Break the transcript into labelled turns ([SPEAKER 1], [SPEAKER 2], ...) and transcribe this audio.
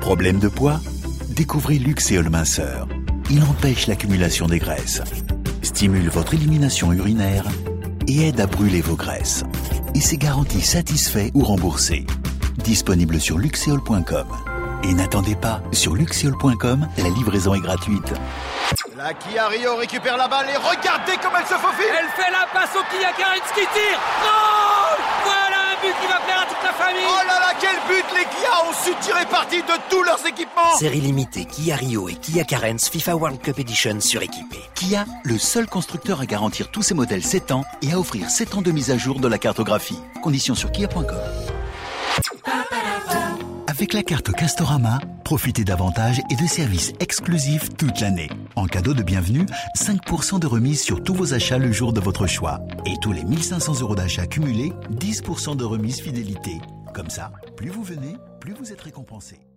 [SPEAKER 1] Problème de poids? Découvrez Luxéol Minceur. Il empêche l'accumulation des graisses, stimule votre élimination urinaire et aide à brûler vos graisses. Et c'est garanti satisfait ou remboursé. Disponible sur luxéol.com. Et n'attendez pas, sur luxéol.com, la livraison est gratuite.
[SPEAKER 2] La Kia Rio récupère la balle et regardez comment elle se faufile.
[SPEAKER 3] Elle fait la passe au Kia Carens qui tire. Oh, voilà un but qui va plaire à toute la famille.
[SPEAKER 2] Oh là là, quel but! Les Kia ont su tirer parti de tous leurs équipements.
[SPEAKER 4] Série limitée Kia Rio et Kia Carens FIFA World Cup Edition suréquipés.
[SPEAKER 1] Kia, le seul constructeur à garantir tous ses modèles 7 ans et à offrir 7 ans de mise à jour de la cartographie. Conditions sur kia.com. Avec la carte Castorama, profitez d'avantages et de services exclusifs toute l'année. En cadeau de bienvenue, 5% de remise sur tous vos achats le jour de votre choix. Et tous les 1500 € d'achats cumulés, 10% de remise fidélité. Comme ça, plus vous venez, plus vous êtes récompensé.